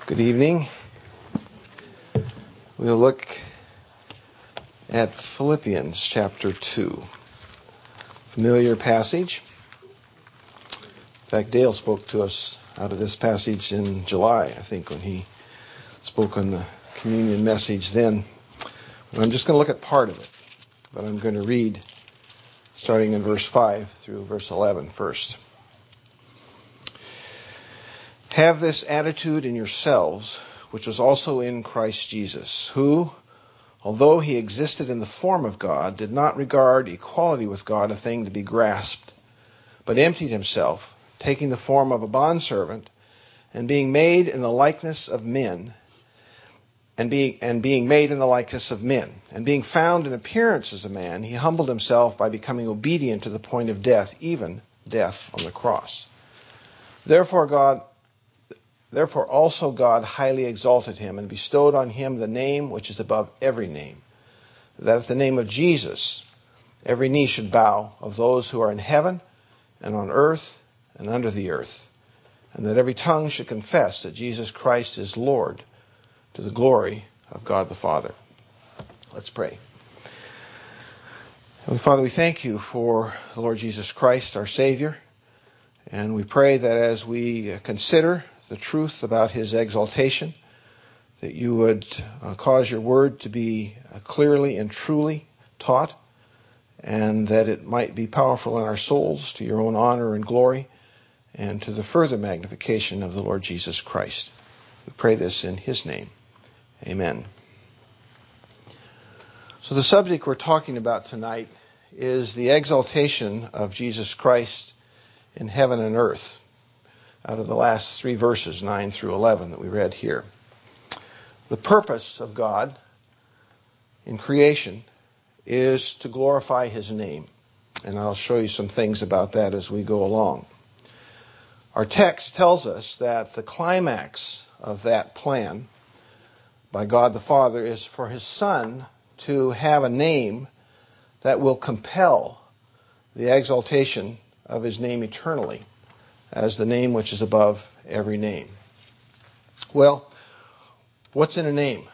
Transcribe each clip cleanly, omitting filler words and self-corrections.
Good evening. We'll look at Philippians chapter 2. Familiar passage. In fact, Dale spoke to us out of this passage in July, I think, when he spoke on the communion message then. But I'm just going to look at part of it. But I'm going to read starting in verse 5 through verse 11 first. Have this attitude in yourselves, which was also in Christ Jesus, who, although he existed in the form of God, did not regard equality with God a thing to be grasped, but emptied himself, taking the form of a bondservant, and being made in the likeness of men, and being made in the likeness of men, and being found in appearance as a man, he humbled himself by becoming obedient to the point of death, even death on the cross. Therefore also God highly exalted him and bestowed on him the name which is above every name, that at the name of Jesus every knee should bow, of those who are in heaven and on earth and under the earth, and that every tongue should confess that Jesus Christ is Lord, to the glory of God the Father. Let's pray. Heavenly Father, we thank you for the Lord Jesus Christ, our Savior, and we pray that as we consider the truth about his exaltation, that you would cause your word to be clearly and truly taught, and that it might be powerful in our souls to your own honor and glory, and to the further magnification of the Lord Jesus Christ. We pray this in his name. Amen. So the subject we're talking about tonight is the exaltation of Jesus Christ in heaven and earth, out of the last three verses, 9 through 11, that we read here. The purpose of God in creation is to glorify his name. And I'll show you some things about that as we go along. Our text tells us that the climax of that plan by God the Father is for his Son to have a name that will compel the exaltation of his name eternally, as the name which is above every name. Well, what's in a name?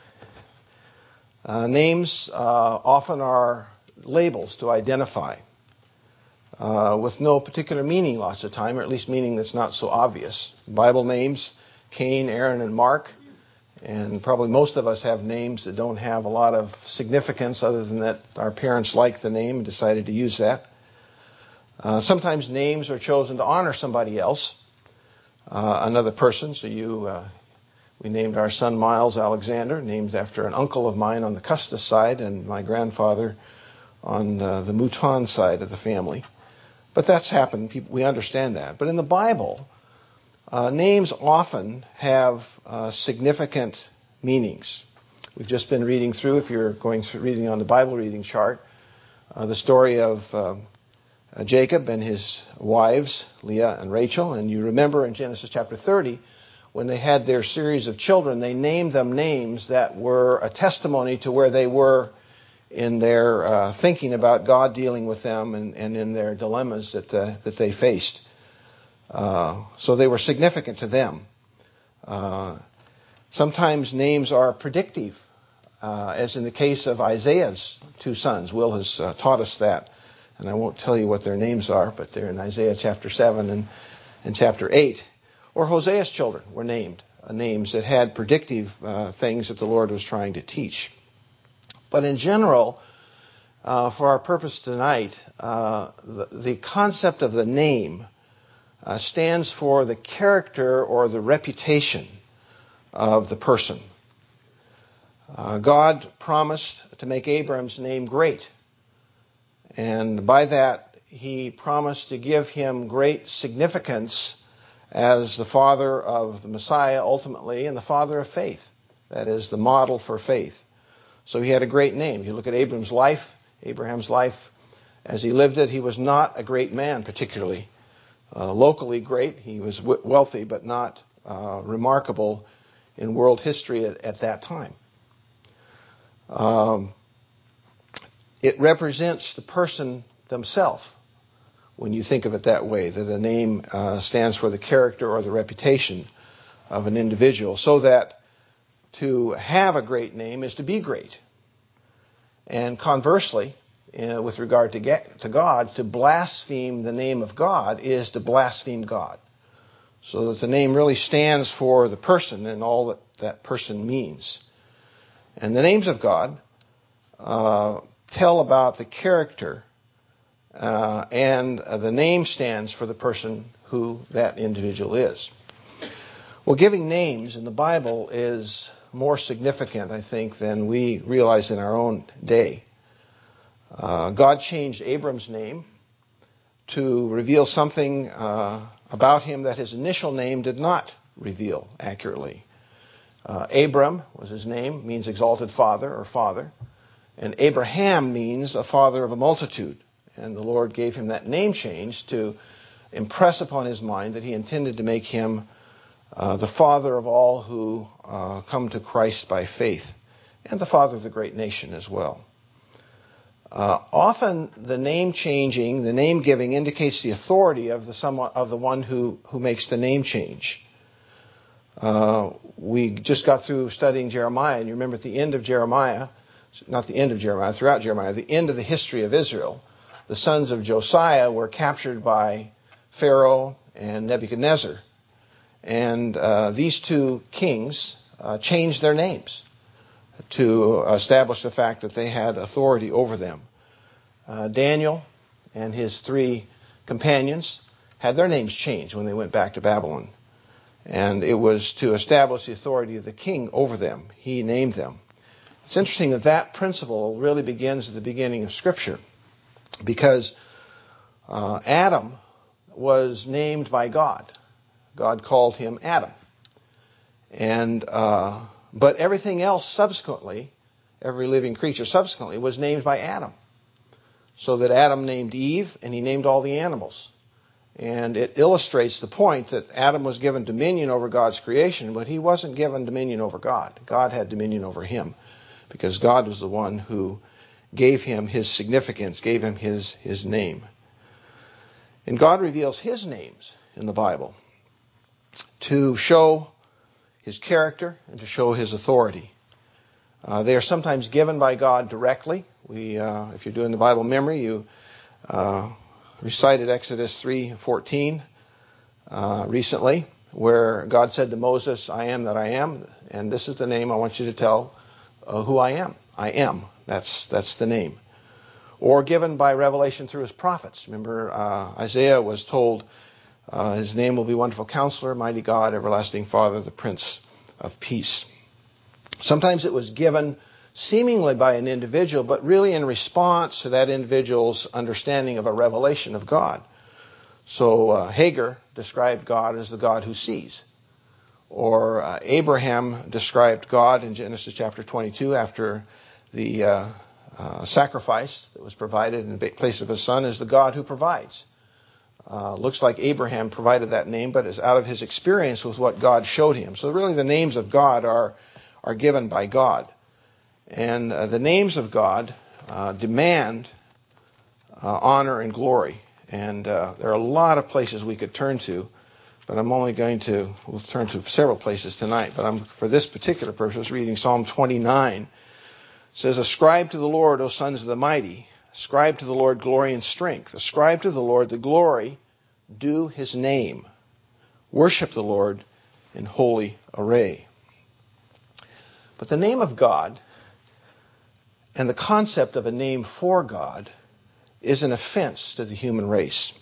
Names often are labels to identify with no particular meaning lots of time, or at least meaning that's not so obvious. Bible names, Cain, Aaron, and Mark, and probably most of us have names that don't have a lot of significance other than that our parents liked the name and decided to use that. Sometimes names are chosen to honor somebody else, another person. So we named our son Miles Alexander, named after an uncle of mine on the Custis side and my grandfather on the Mouton side of the family. But that's happened. We understand that. But in the Bible, names often have significant meanings. We've just been reading through, if you're going through reading on the Bible reading chart, the story of Jacob and his wives, Leah and Rachel. And you remember in Genesis chapter 30, when they had their series of children, they named them names that were a testimony to where they were in their thinking about God dealing with them and in their dilemmas that they faced. So they were significant to them. Sometimes names are predictive, as in the case of Isaiah's two sons. Will has taught us that. And I won't tell you what their names are, but they're in Isaiah chapter 7 and chapter 8. Or Hosea's children were named, names that had predictive things that the Lord was trying to teach. But in general, for our purpose tonight, the concept of the name stands for the character or the reputation of the person. God promised to make Abraham's name great. And by that, he promised to give him great significance as the father of the Messiah ultimately and the father of faith. That is the model for faith. So he had a great name. You look at Abraham's life as he lived it, he was not a great man particularly. Locally great. He was wealthy but not remarkable in world history at that time. It represents the person themselves when you think of it that way, that a name stands for the character or the reputation of an individual, so that to have a great name is to be great. And conversely, with regard to God, to blaspheme the name of God is to blaspheme God. So that the name really stands for the person and all that that person means. And the names of God tell about the character, and the name stands for the person who that individual is. Well, giving names in the Bible is more significant, I think, than we realize in our own day. God changed Abram's name to reveal something about him that his initial name did not reveal accurately. Abram was his name, means exalted father or father. And Abraham means a father of a multitude. And the Lord gave him that name change to impress upon his mind that he intended to make him the father of all who come to Christ by faith, and the father of the great nation as well. Often the name changing, the name giving indicates the authority of the one who makes the name change. We just got through studying Jeremiah, and you remember at the end of Jeremiah, not the end of Jeremiah, throughout Jeremiah, the end of the history of Israel, the sons of Josiah were captured by Pharaoh and Nebuchadnezzar. And these two kings changed their names to establish the fact that they had authority over them. Daniel and his 3 companions had their names changed when they went back to Babylon. And it was to establish the authority of the king over them. He named them. It's interesting that that principle really begins at the beginning of Scripture, because Adam was named by God. God called him Adam. And but everything else subsequently, every living creature subsequently, was named by Adam. So that Adam named Eve, and he named all the animals. And it illustrates the point that Adam was given dominion over God's creation, but he wasn't given dominion over God. God had dominion over him, because God was the one who gave him his significance, gave him his name. And God reveals his names in the Bible to show his character and to show his authority. They are sometimes given by God directly. If you're doing the Bible memory, you recited Exodus 3:14 recently, where God said to Moses, "I am that I am, and this is the name I want you to tell who I am. I am." That's the name. Or given by revelation through his prophets. Remember, Isaiah was told his name will be Wonderful Counselor, Mighty God, Everlasting Father, the Prince of Peace. Sometimes it was given seemingly by an individual, but really in response to that individual's understanding of a revelation of God. So Hagar described God as the God who sees. Or Abraham described God in Genesis chapter 22 after the sacrifice that was provided in place of his son as the God who provides. Looks like Abraham provided that name, but it's out of his experience with what God showed him. So really the names of God are given by God. And the names of God demand honor and glory. And there are a lot of places we could turn to, but we'll turn to several places tonight. But for this particular purpose, reading Psalm 29. It says, "Ascribe to the Lord, O sons of the mighty. Ascribe to the Lord glory and strength. Ascribe to the Lord the glory due his name. Worship the Lord in holy array." But the name of God and the concept of a name for God is an offense to the human race.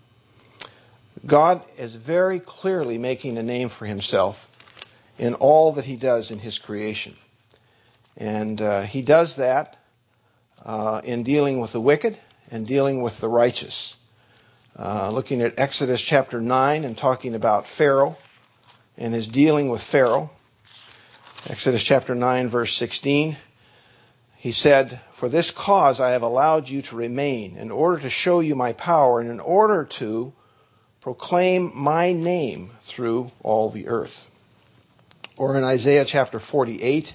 God is very clearly making a name for himself in all that he does in his creation. And he does that in dealing with the wicked and dealing with the righteous. Looking at Exodus chapter 9 and talking about Pharaoh and his dealing with Pharaoh. Exodus chapter 9 verse 16. He said, "For this cause I have allowed you to remain, in order to show you my power and in order to proclaim my name through all the earth." Or in Isaiah chapter 48,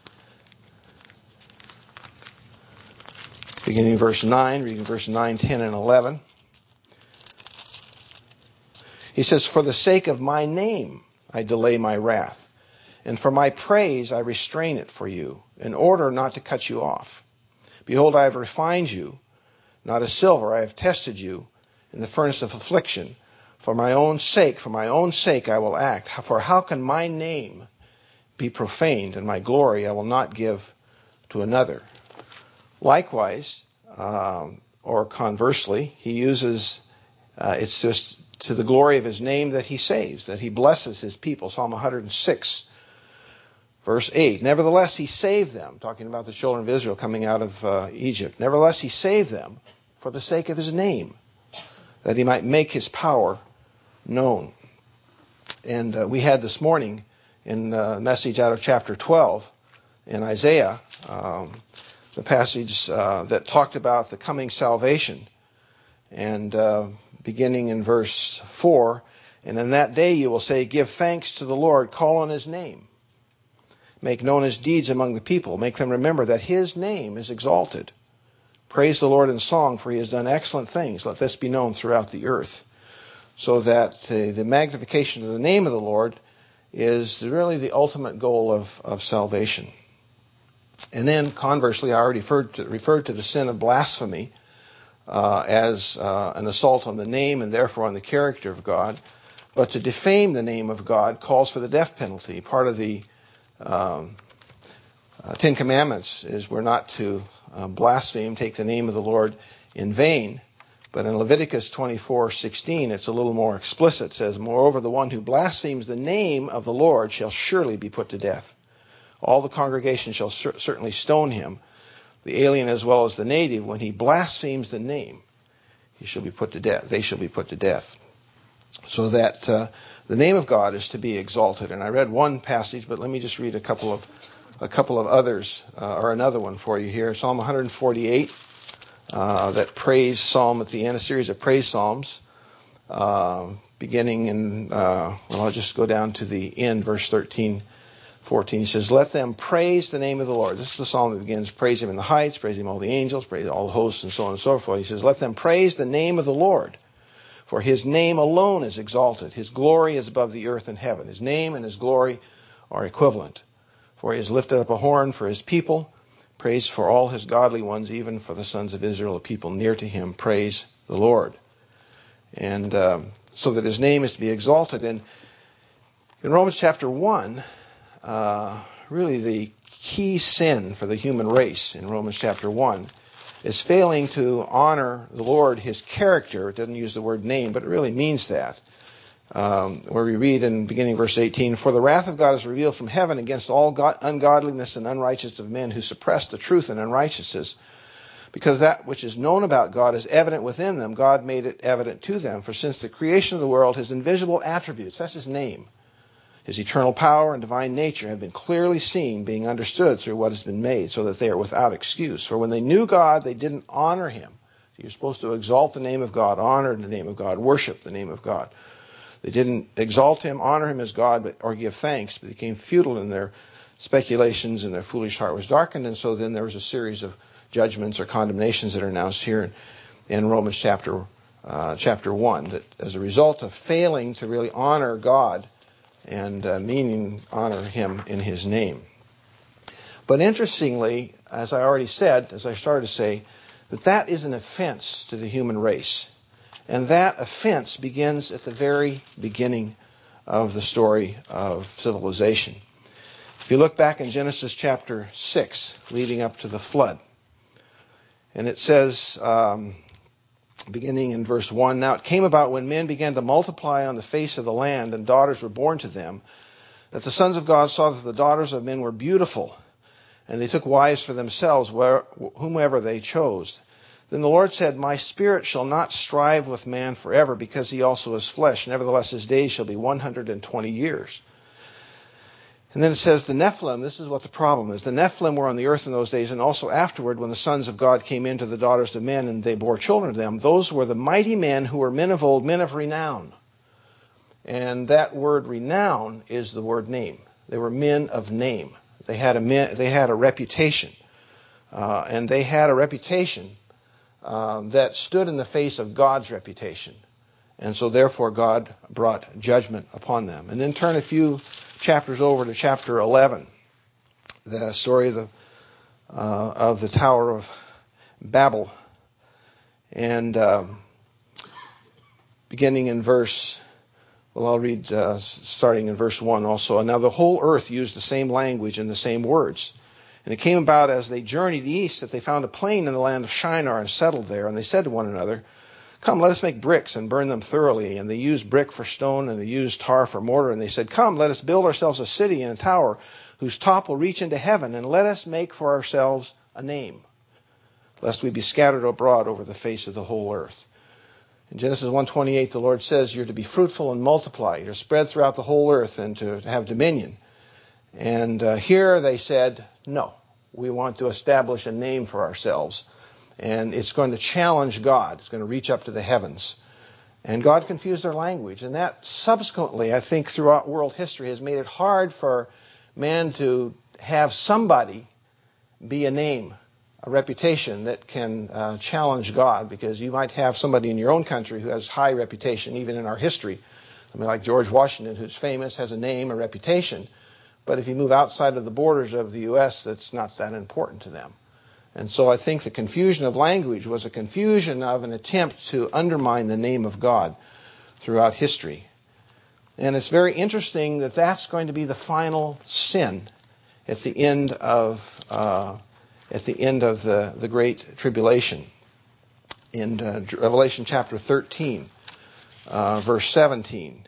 beginning verse 9, reading verse 9, 10, and 11. He says, "For the sake of my name I delay my wrath. And for my praise I restrain it for you, in order not to cut you off. Behold, I have refined you, not as silver. I have tested you in the furnace of affliction. For my own sake I will act. For how can my name be profaned, and my glory I will not give to another? Likewise, or conversely, he uses, it's just to the glory of his name that he saves, that he blesses his people. Psalm 106. Verse 8, nevertheless he saved them, talking about the children of Israel coming out of Egypt. Nevertheless he saved them for the sake of his name, that he might make his power known. And we had this morning in a message out of chapter 12 in Isaiah, the passage that talked about the coming salvation. And beginning in verse 4, and in that day you will say, give thanks to the Lord, call on his name. Make known his deeds among the people. Make them remember that his name is exalted. Praise the Lord in song, for he has done excellent things. Let this be known throughout the earth. So that the magnification of the name of the Lord is really the ultimate goal of salvation. And then conversely, I already referred to the sin of blasphemy as an assault on the name and therefore on the character of God. But to defame the name of God calls for the death penalty. Part of the Ten Commandments is we're not to blaspheme, take the name of the Lord in vain. But in Leviticus 24:16, it's a little more explicit. It says, moreover, the one who blasphemes the name of the Lord shall surely be put to death. All the congregation shall certainly stone him, the alien as well as the native. When he blasphemes the name, he shall be put to death. They shall be put to death. So that the name of God is to be exalted. And I read one passage, but let me just read a couple of others, or another one for you here. Psalm 148, that praise psalm at the end, a series of praise psalms, beginning in, I'll just go down to the end, verse 13, 14. He says, let them praise the name of the Lord. This is the psalm that begins, praise him in the heights, praise him all the angels, praise all the hosts, and so on and so forth. He says, let them praise the name of the Lord. For his name alone is exalted. His glory is above the earth and heaven. His name and his glory are equivalent. For he has lifted up a horn for his people. Praise for all his godly ones, even for the sons of Israel, a people near to him. Praise the Lord. And so that his name is to be exalted. And in Romans chapter 1, really the key sin for the human race in Romans chapter 1 is failing to honor the Lord, his character. It doesn't use the word name, but it really means that. Where we read in beginning verse 18, for the wrath of God is revealed from heaven against all ungodliness and unrighteousness of men who suppress the truth in unrighteousness. Because that which is known about God is evident within them. God made it evident to them. For since the creation of the world, his invisible attributes, that's his name, his eternal power and divine nature have been clearly seen, being understood through what has been made, so that they are without excuse. For when they knew God, they didn't honor him. You're supposed to exalt the name of God, honor the name of God, worship the name of God. They didn't exalt him, honor him as God, or give thanks, but they became futile in their speculations, and their foolish heart was darkened. And so then there was a series of judgments or condemnations that are announced here in Romans chapter 1, that as a result of failing to really honor God and meaning honor him in his name. But interestingly, as I already said, as I started to say, that is an offense to the human race. And that offense begins at the very beginning of the story of civilization. If you look back in Genesis chapter 6, leading up to the flood, and it says, beginning in verse 1, now it came about when men began to multiply on the face of the land, and daughters were born to them, that the sons of God saw that the daughters of men were beautiful, and they took wives for themselves, whomever they chose. Then the Lord said, my spirit shall not strive with man forever, because he also is flesh. Nevertheless, his days shall be 120 years. And then it says, the Nephilim, this is what the problem is. The Nephilim were on the earth in those days, and also afterward, when the sons of God came into the daughters of men, and they bore children to them. Those were the mighty men who were men of old, men of renown. And that word renown is the word name. They were men of name. They had a reputation. And they had a reputation that stood in the face of God's reputation. And so therefore God brought judgment upon them. And then turn a few chapters over to chapter 11, the story of the Tower of Babel. And beginning in I'll read starting in verse 1 also. And now the whole earth used the same language and the same words. And it came about as they journeyed east that they found a plain in the land of Shinar and settled there. And they said to one another, "Come, let us make bricks and burn them thoroughly." And they used brick for stone and they used tar for mortar. And they said, "Come, let us build ourselves a city and a tower whose top will reach into heaven. And let us make for ourselves a name, lest we be scattered abroad over the face of the whole earth." In Genesis 1:28, the Lord says you're to be fruitful and multiply. You're to spread throughout the whole earth and to have dominion. And here they said, no, we want to establish a name for ourselves. And it's going to challenge God. It's going to reach up to the heavens. And God confused their language. And that subsequently, I think, throughout world history has made it hard for man to have somebody be a name, a reputation that can challenge God, because you might have somebody in your own country who has high reputation, even in our history. Somebody like George Washington, who's famous, has a name, a reputation. But if you move outside of the borders of the U.S., that's not that important to them. And so I think the confusion of language was a confusion of an attempt to undermine the name of God throughout history. And it's very interesting that that's going to be the final sin at the end of the Great Tribulation. In Revelation chapter 13, verse 17,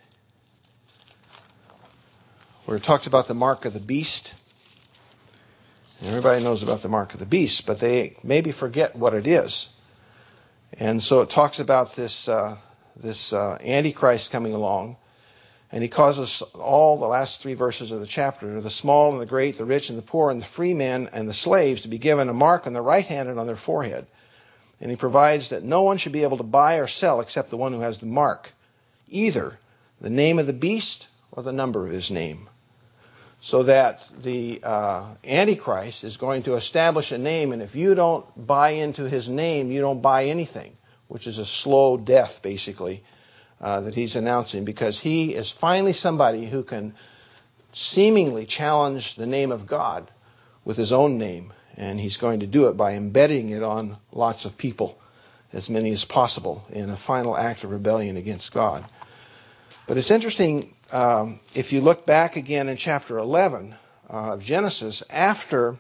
where it talks about the mark of the beast. And everybody knows about the mark of the beast, but they maybe forget what it is. And so it talks about this Antichrist coming along, and he causes all the last three verses of the chapter, the small and the great, the rich and the poor, and the free men and the slaves, to be given a mark on their right hand and on their forehead. And he provides that no one should be able to buy or sell except the one who has the mark, either the name of the beast or the number of his name. So that the Antichrist is going to establish a name, and if you don't buy into his name, you don't buy anything, which is a slow death, basically, that he's announcing, because he is finally somebody who can seemingly challenge the name of God with his own name, and he's going to do it by embedding it on lots of people, as many as possible, in a final act of rebellion against God. But it's interesting, if you look back again in chapter 11 of Genesis, after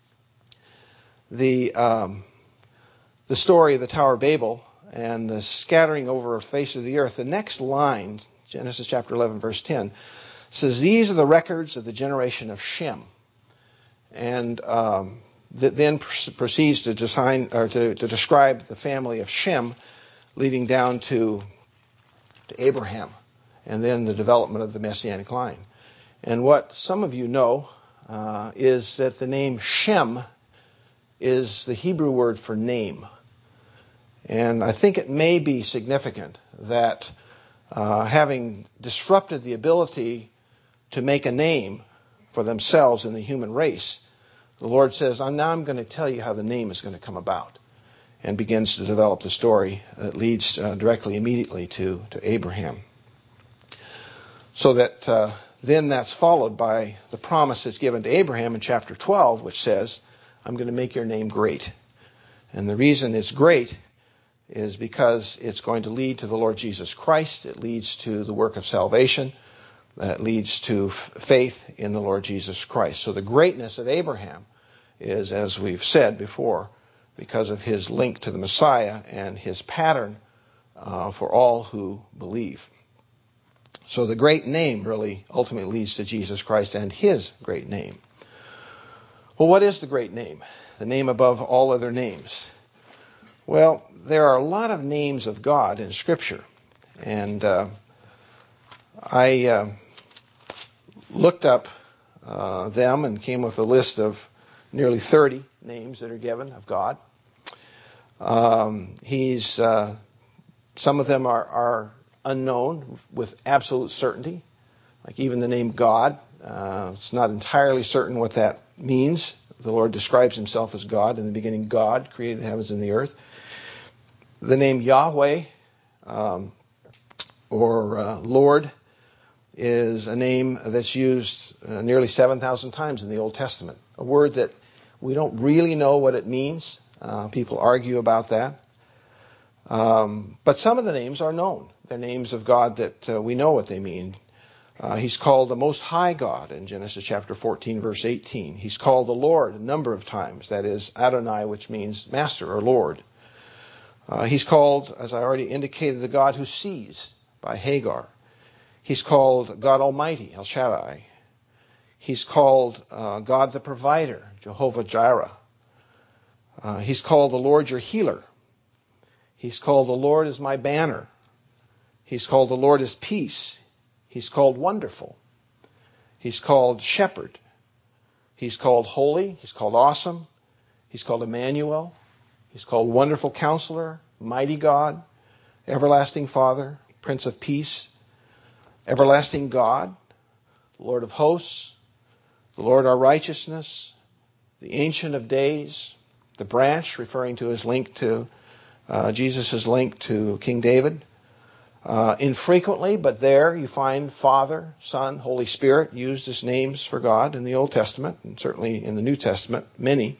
the story of the Tower of Babel and the scattering over the face of the earth, the next line, Genesis chapter 11, verse 10, says, "These are the records of the generation of Shem." And that then proceeds to describe the family of Shem, leading down to Abraham, and then the development of the Messianic line. And what some of you know is that the name Shem is the Hebrew word for name. And I think it may be significant that having disrupted the ability to make a name for themselves in the human race, the Lord says, now I'm going to tell you how the name is going to come about, and begins to develop the story that leads directly, immediately to Abraham. So that then that's followed by the promise that's given to Abraham in chapter 12, which says, I'm going to make your name great. And the reason it's great is because it's going to lead to the Lord Jesus Christ. It leads to the work of salvation. That leads to faith in the Lord Jesus Christ. So the greatness of Abraham is, as we've said before, because of his link to the Messiah and his pattern for all who believe. So the great name really ultimately leads to Jesus Christ and his great name. Well, what is the great name? The name above all other names. Well, there are a lot of names of God in Scripture. And I looked up them and came with a list of nearly 30 names that are given of God. Some of them are unknown with absolute certainty, like even the name God. It's not entirely certain what that means. The Lord describes himself as God. In the beginning, God created the heavens and the earth. The name Yahweh, or Lord is a name that's used nearly 7,000 times in the Old Testament, a word that we don't really know what it means. People argue about that. But some of the names are known. They're names of God that we know what they mean. He's called the Most High God in Genesis chapter 14, verse 18. He's called the Lord a number of times. That is Adonai, which means master or Lord. He's called, as I already indicated, the God who sees by Hagar. He's called God Almighty, El Shaddai. He's called God the Provider, Jehovah Jireh. He's called the Lord your healer. He's called the Lord is my banner. He's called the Lord is peace. He's called wonderful. He's called shepherd. He's called holy. He's called awesome. He's called Emmanuel. He's called wonderful counselor, mighty God, everlasting Father, Prince of Peace, everlasting God, Lord of hosts, the Lord our righteousness, the Ancient of Days, the branch, referring to his link to Jesus' link to King David. Infrequently, but there you find Father, Son, Holy Spirit used as names for God in the Old Testament, and certainly in the New Testament, many.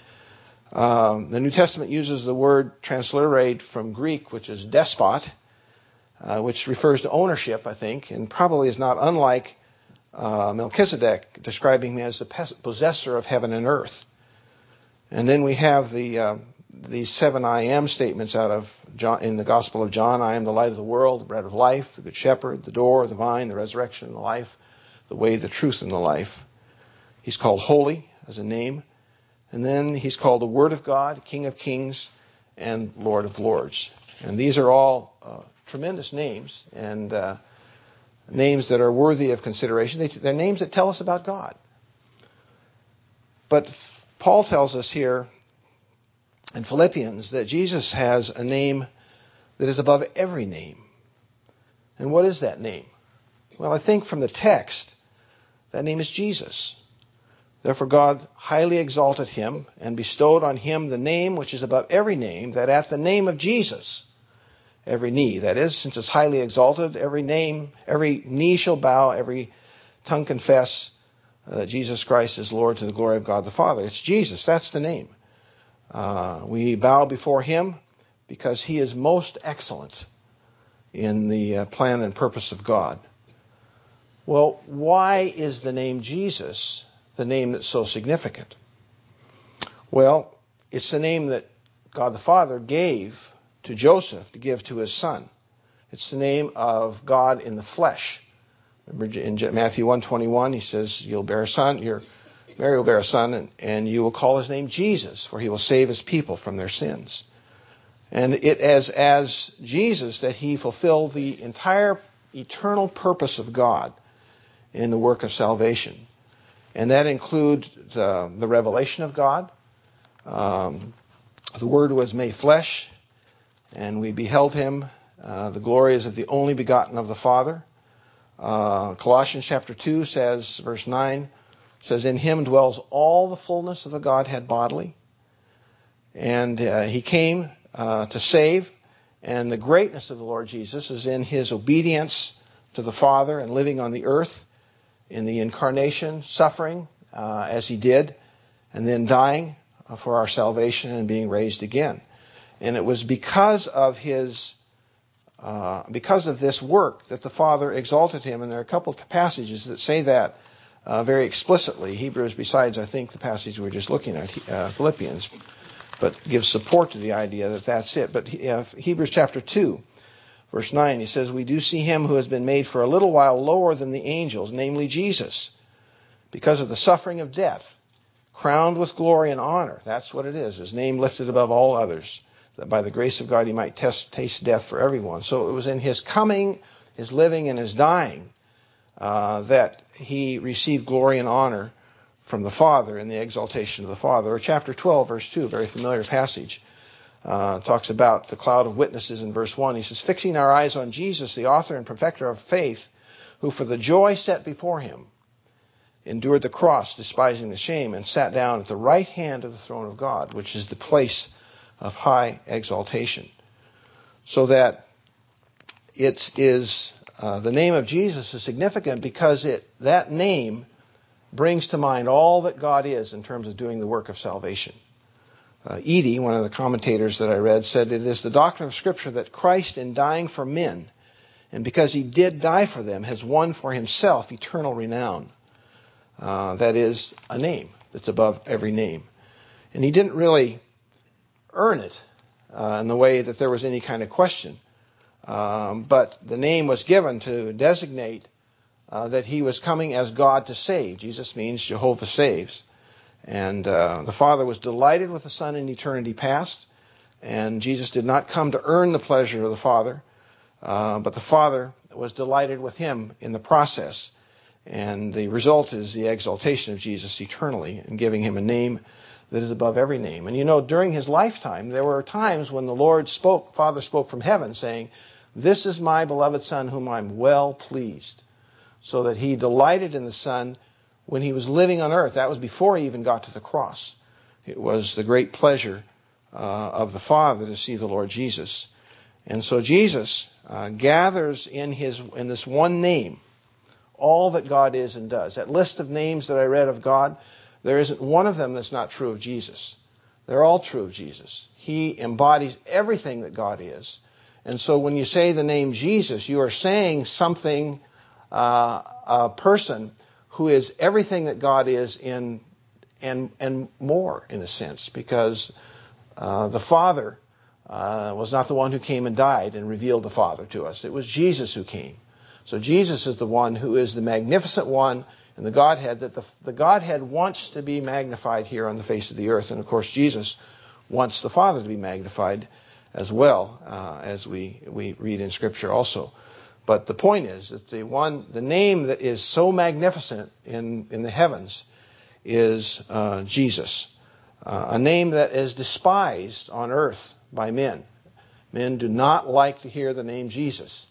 The New Testament uses the word transliterated from Greek, which is despot, which refers to ownership, I think, and probably is not unlike Melchizedek, describing him as the possessor of heaven and earth. And then we have these 7 I am statements out of John, in the Gospel of John. I am the light of the world, the bread of life, the good shepherd, the door, the vine, the resurrection, and the life, the way, the truth, and the life. He's called holy as a name. And then he's called the Word of God, King of kings, and Lord of lords. And these are all tremendous names, and names that are worthy of consideration. They're names that tell us about God. But Paul tells us here in Philippians that Jesus has a name that is above every name. And what is that name? Well, I think from the text, that name is Jesus. Therefore God highly exalted him and bestowed on him the name which is above every name, that at the name of Jesus, every knee, that is, since it's highly exalted, every knee shall bow, every tongue confess that Jesus Christ is Lord to the glory of God the Father. It's Jesus, that's the name. We bow before him because he is most excellent in the plan and purpose of God. Well, why is the name Jesus the name that's so significant? Well, it's the name that God the Father gave to Joseph to give to his son. It's the name of God in the flesh. Remember in Matthew 1:21, he says, you'll bear a son, Mary will bear a son, and you will call his name Jesus, for he will save his people from their sins. And it as Jesus that he fulfilled the entire eternal purpose of God in the work of salvation. And that includes the revelation of God. The Word was made flesh, and we beheld him. The glory is of the only begotten of the Father. Colossians chapter 2 says, verse 9, says, in him dwells all the fullness of the Godhead bodily. And he came to save. And the greatness of the Lord Jesus is in his obedience to the Father and living on the earth in the incarnation, suffering as he did, and then dying for our salvation and being raised again. And it was because of this work that the Father exalted him. And there are a couple of passages that say that very explicitly. Hebrews, besides, I think, the passage we're just looking at, Philippians, but gives support to the idea that that's it. But Hebrews chapter 2, verse 9, he says, we do see him who has been made for a little while lower than the angels, namely Jesus, because of the suffering of death, crowned with glory and honor. That's what it is, his name lifted above all others, that by the grace of God he might taste death for everyone. So it was in his coming, his living, and his dying that he received glory and honor from the Father in the exaltation of the Father. Or chapter 12, verse 2, a very familiar passage, talks about the cloud of witnesses in verse 1. He says, fixing our eyes on Jesus, the author and perfecter of faith, who for the joy set before him endured the cross, despising the shame, and sat down at the right hand of the throne of God, which is the place of high exaltation. So that the name of Jesus is significant because that name brings to mind all that God is in terms of doing the work of salvation. Eadie, one of the commentators that I read, said it is the doctrine of Scripture that Christ, in dying for men, and because he did die for them, has won for himself eternal renown. That is a name that's above every name. And he didn't really earn it in the way that there was any kind of question. But the name was given to designate that he was coming as God to save. Jesus means Jehovah saves. And the Father was delighted with the Son in eternity past. And Jesus did not come to earn the pleasure of the Father, but the Father was delighted with him in the process. And the result is the exaltation of Jesus eternally and giving him a name that is above every name. And you know, during his lifetime, there were times when the Father spoke from heaven saying, "This is my beloved Son whom I'm well pleased." So that he delighted in the Son when he was living on earth. That was before he even got to the cross. It was the great pleasure of the Father to see the Lord Jesus. And so Jesus gathers in this one name all that God is and does. That list of names that I read of God, there isn't one of them that's not true of Jesus. They're all true of Jesus. He embodies everything that God is. And so when you say the name Jesus, you are saying something, a person who is everything that God is and more, in a sense, because the Father was not the one who came and died and revealed the Father to us. It was Jesus who came. So Jesus is the one who is the magnificent one in the Godhead, that the Godhead wants to be magnified here on the face of the earth. And of course, Jesus wants the Father to be magnified as well, as we read in Scripture also. But the point is that the name that is so magnificent in the heavens is Jesus. A name that is despised on earth by men. Men do not like to hear the name Jesus.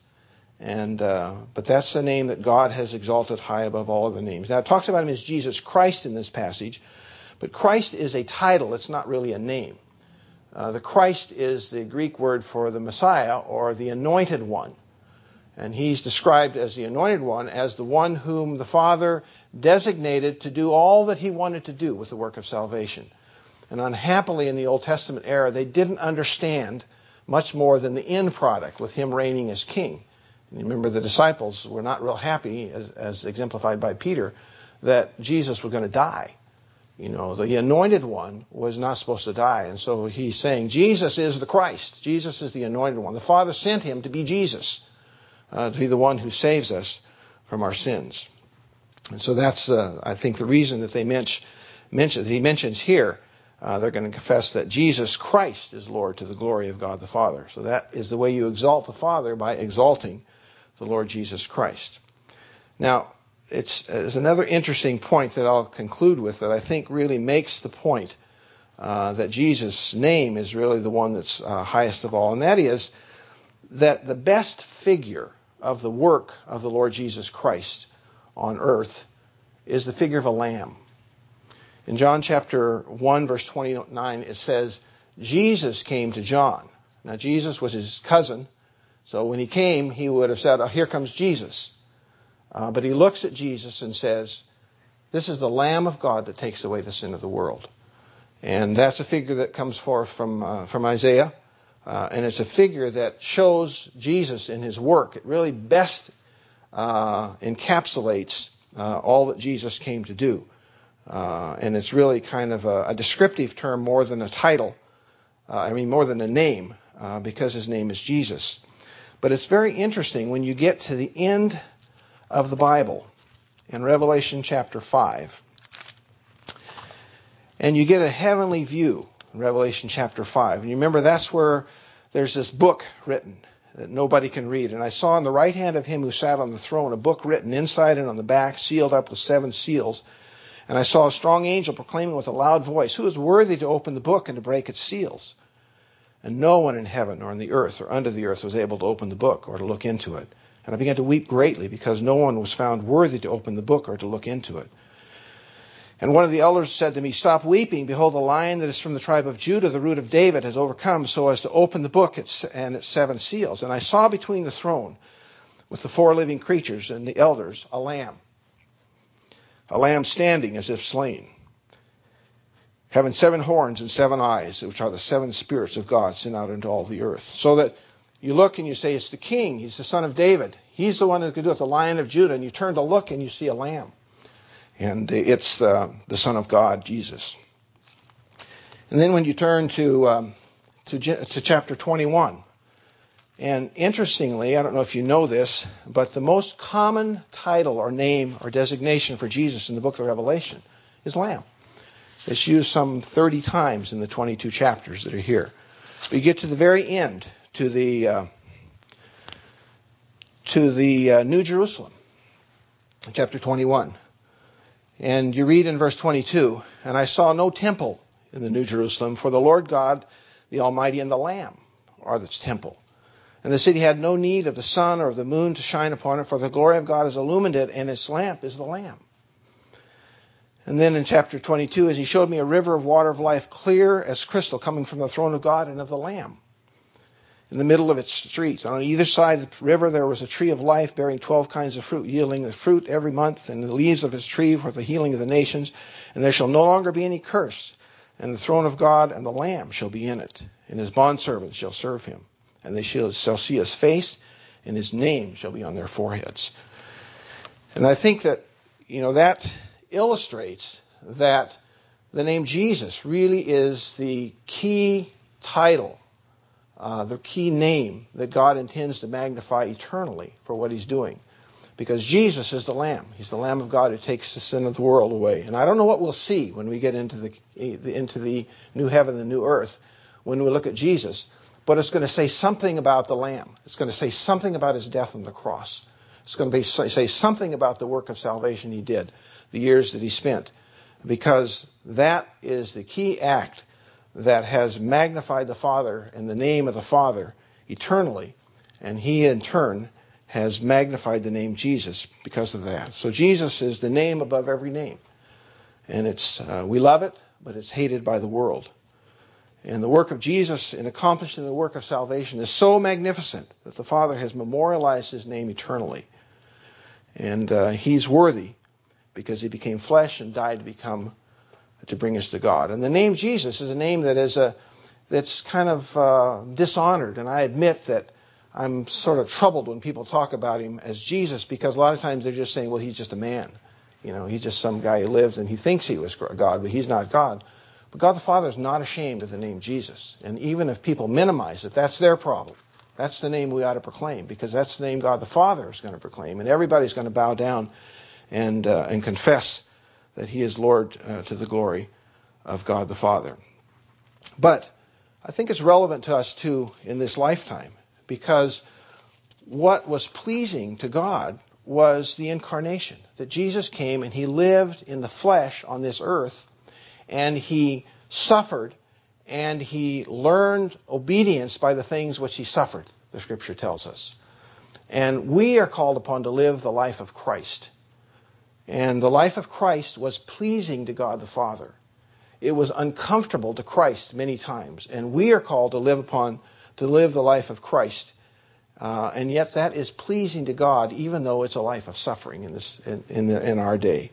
But that's the name that God has exalted high above all other names. Now it talks about him as Jesus Christ in this passage, but Christ is a title, it's not really a name. The Christ is the Greek word for the Messiah or the anointed one. And he's described as the anointed one, as the one whom the Father designated to do all that he wanted to do with the work of salvation. And unhappily in the Old Testament era, they didn't understand much more than the end product with him reigning as king. And you remember the disciples were not real happy, as exemplified by Peter, that Jesus was going to die. You know, the anointed one was not supposed to die. And so he's saying, Jesus is the Christ. Jesus is the anointed one. The Father sent him to be Jesus, to be the one who saves us from our sins. And so that's, I think, the reason that he mentions here. They're going to confess that Jesus Christ is Lord to the glory of God the Father. So that is the way you exalt the Father, by exalting the Lord Jesus Christ. Now, there's another interesting point that I'll conclude with that I think really makes the point that Jesus' name is really the one that's highest of all. And that is that the best figure of the work of the Lord Jesus Christ on earth is the figure of a lamb. In John chapter 1, verse 29, it says, Jesus came to John. Now, Jesus was his cousin, so when he came, he would have said, "Oh, here comes Jesus." But he looks at Jesus and says, "This is the Lamb of God that takes away the sin of the world." And that's a figure that comes forth from Isaiah. And it's a figure that shows Jesus in his work. It really best encapsulates all that Jesus came to do. And it's really kind of a descriptive term more than a title. More than a name, because his name is Jesus. But it's very interesting when you get to the end of the Bible in Revelation chapter 5. And you get a heavenly view in Revelation chapter 5. And you remember that's where there's this book written that nobody can read. And I saw on the right hand of him who sat on the throne a book written inside and on the back, sealed up with 7 seals. And I saw a strong angel proclaiming with a loud voice, "Who is worthy to open the book and to break its seals?" And no one in heaven or on the earth or under the earth was able to open the book or to look into it. And I began to weep greatly because no one was found worthy to open the book or to look into it. And one of the elders said to me, "Stop weeping. Behold, the Lion that is from the tribe of Judah, the root of David, has overcome so as to open the book and its 7 seals. And I saw between the throne with the 4 living creatures and the elders a lamb standing as if slain, having 7 horns and 7 eyes, which are the 7 spirits of God sent out into all the earth." So that you look and you say, it's the king. He's the son of David. He's the one that could do it, the Lion of Judah. And you turn to look and you see a lamb. And it's the Son of God, Jesus. And then when you turn to chapter 21, and interestingly, I don't know if you know this, but the most common title or name or designation for Jesus in the book of Revelation is Lamb. It's used some 30 times in the 22 chapters that are here. But you get to the very end, to the New Jerusalem, chapter 21. And you read in verse 22, "And I saw no temple in the New Jerusalem, for the Lord God, the Almighty, and the Lamb are its temple. And the city had no need of the sun or of the moon to shine upon it, for the glory of God has illumined it, and its lamp is the Lamb." And then in chapter 22, "As he showed me a river of water of life, clear as crystal, coming from the throne of God and of the Lamb, in the middle of its streets. And on either side of the river there was a tree of life, bearing 12 kinds of fruit, yielding the fruit every month, and the leaves of its tree for the healing of the nations. And there shall no longer be any curse. And the throne of God and the Lamb shall be in it. And his bondservants shall serve him. And they shall see his face, and his name shall be on their foreheads." And I think that, that illustrates that the name Jesus really is the key title, the key name that God intends to magnify eternally for what he's doing. Because Jesus is the Lamb. He's the Lamb of God who takes the sin of the world away. And I don't know what we'll see when we get into the new heaven and new earth, when we look at Jesus. But it's going to say something about the Lamb. It's going to say something about his death on the cross. It's going to say something about the work of salvation he did, the years that he spent. Because that is the key act that has magnified the Father and the name of the Father eternally. And he in turn has magnified the name Jesus because of that. So Jesus is the name above every name. And we love it, but it's hated by the world. And the work of Jesus in accomplishing the work of salvation is so magnificent that the Father has memorialized his name eternally. And he's worthy because he became flesh and died to bring us to God. And the name Jesus is a name that's kind of dishonored. And I admit that I'm sort of troubled when people talk about him as Jesus, because a lot of times they're just saying, well, he's just a man. He's just some guy who lives and he thinks he was God, but he's not God. But God the Father is not ashamed of the name Jesus. And even if people minimize it, that's their problem. That's the name we ought to proclaim, because that's the name God the Father is going to proclaim. And everybody's going to bow down and confess that he is Lord to the glory of God the Father. But I think it's relevant to us too in this lifetime, because what was pleasing to God was the incarnation, that Jesus came and he lived in the flesh on this earth, and he suffered, and he learned obedience by the things which he suffered, the Scripture tells us. And we are called upon to live the life of Christ. And the life of Christ was pleasing to God the Father. It was uncomfortable to Christ many times. And we are called to live the life of Christ. And yet that is pleasing to God, even though it's a life of suffering in our day.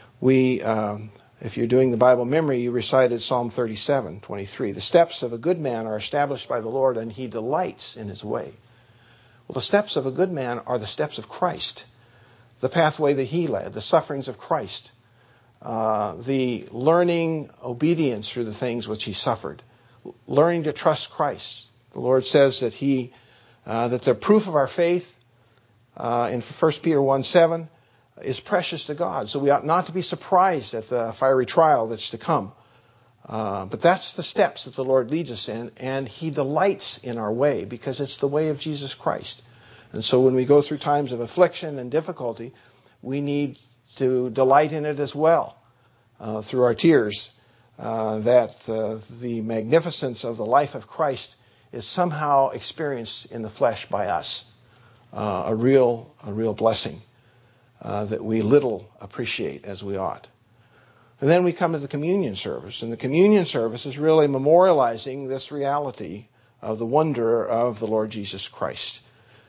If you're doing the Bible memory, you recited Psalm 37:23. "The steps of a good man are established by the Lord, and he delights in his way." Well, the steps of a good man are the steps of Christ, the pathway that he led, the sufferings of Christ, the learning obedience through the things which he suffered, learning to trust Christ. The Lord says that that the proof of our faith in 1 Peter 1:7 is precious to God. So we ought not to be surprised at the fiery trial that's to come. But that's the steps that the Lord leads us in, and he delights in our way because it's the way of Jesus Christ. And so when we go through times of affliction and difficulty, we need to delight in it as well through our tears, that the magnificence of the life of Christ is somehow experienced in the flesh by us, a real blessing that we little appreciate as we ought. And then we come to the communion service. And the communion service is really memorializing this reality of the wonder of the Lord Jesus Christ.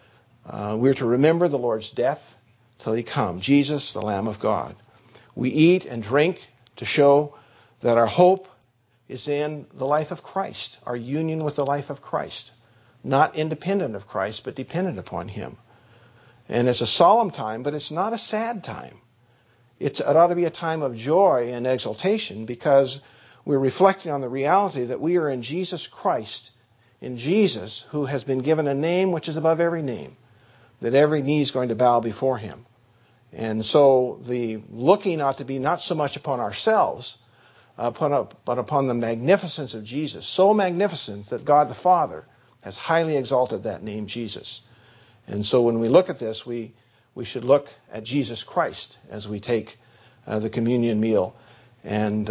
We're to remember the Lord's death till he come, Jesus, the Lamb of God. We eat and drink to show that our hope is in the life of Christ, our union with the life of Christ. Not independent of Christ, but dependent upon him. And it's a solemn time, but it's not a sad time. It ought to be a time of joy and exultation because we're reflecting on the reality that we are in Jesus Christ, in Jesus, who has been given a name which is above every name, that every knee is going to bow before him. And so the looking ought to be not so much upon ourselves, but upon the magnificence of Jesus. So magnificent that God the Father has highly exalted that name, Jesus. And so when we look at this, we should look at Jesus Christ as we take the communion meal. And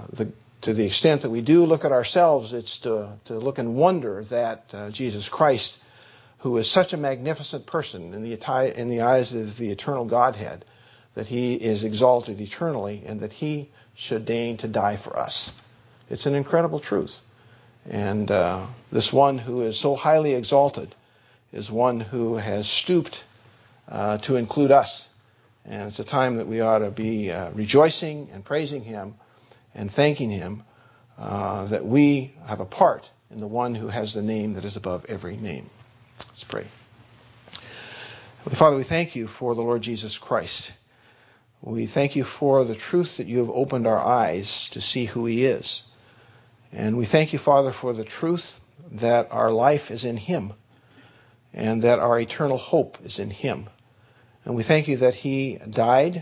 to the extent that we do look at ourselves, it's to look and wonder that Jesus Christ, who is such a magnificent person in the eyes of the eternal Godhead, that he is exalted eternally and that he should deign to die for us. It's an incredible truth. And this one who is so highly exalted is one who has stooped to include us. And it's a time that we ought to be rejoicing and praising him and thanking him that we have a part in the one who has the name that is above every name. Let's pray. Father, we thank you for the Lord Jesus Christ. We thank you for the truth that you have opened our eyes to see who he is. And we thank you, Father, for the truth that our life is in him and that our eternal hope is in him. And we thank you that he died.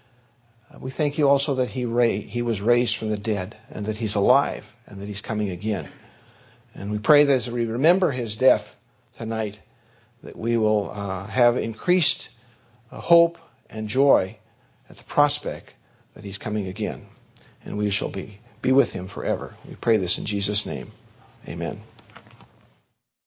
We thank you also that he was raised from the dead and that he's alive and that he's coming again. And we pray that as we remember his death tonight, that we will have increased hope and joy at the prospect that he's coming again. And we shall be with him forever. We pray this in Jesus' name. Amen.